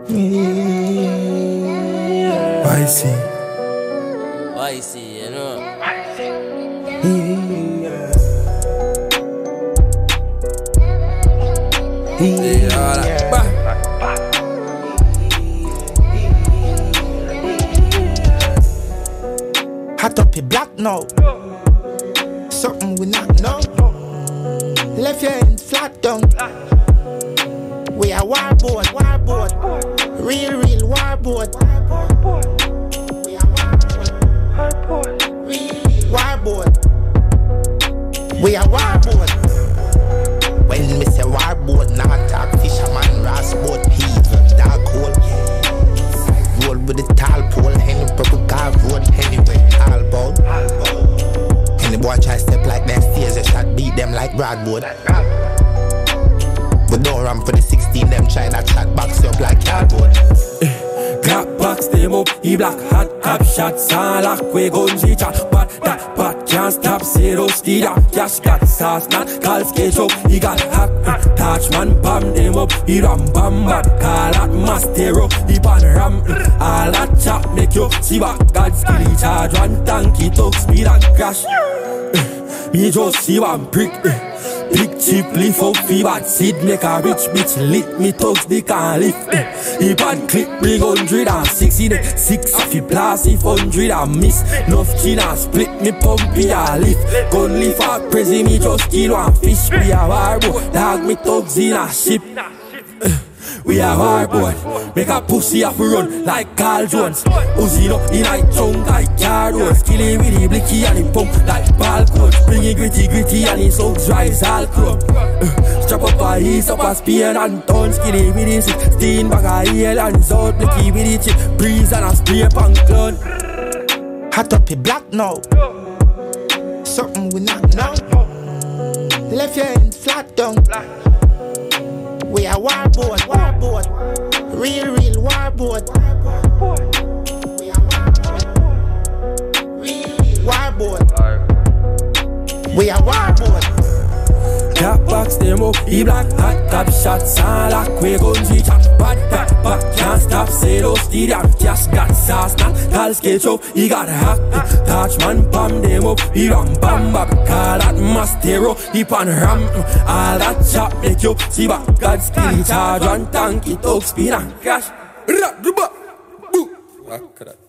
I see. I see, you know. Hot up your block now. Something we not know. Left your hand flat down. We are warboard. Real warboard. We are warboard. Warboard. We are warboard. When me say warboard, not talk fisherman, ras boat, people, dark hole. Roll with the tall pole, any purple car road, anyway, tall boat. Any boy try step like that stairs, a shot beat them like Broadwood. But don't run for the 16, them try that shot box up like cardboard. Clap box them up, he black hot cap shots all like we gun chat. But that pot can't stop, zero steed up. Cash got sauce, not call skate up. He got hack, touch man, bam them up. He ram bam bad, call that mastero. He pan ram, all that chop make you see what God skilly charge. One tanky talk speed and crash. Me just see one prick. Big cheap leaf up fi bad seed make a rich bitch lit me thugs they can't lift. He bad clip bring 160 the 6 if he blast if 100 and miss. Nuff chin and split me pump me a lift. Gun leaf a prezi me just kill one fish. We a warboard dog me thugs in a ship. We a warboard, make a pussy off run like Carl Jones. Uzi no in a chunk like car doors. Kill him with the blicky and the pump like ball coach. Bring it gritty and his hugs rise all chrome. Strap up a ease up a spear and tons. Kill him with the 16 bag of heel and out. Blicky with the chip breeze and a spray punk clown. Hot up your block now. Something we not know. Left your hand flat down. We are warboard. Real warboard. We are warboard. We are warboard. Clap box them up, he black hot top shots all like we gun chat. Bad that back can't stop, zero steed and cash got sauce, not call skate up. He got hack, touch man, bam them up. He ram bam bam, call that mastero. He pan ram, all that chop make you see what God skilly charge. One tanky talk speed and crash.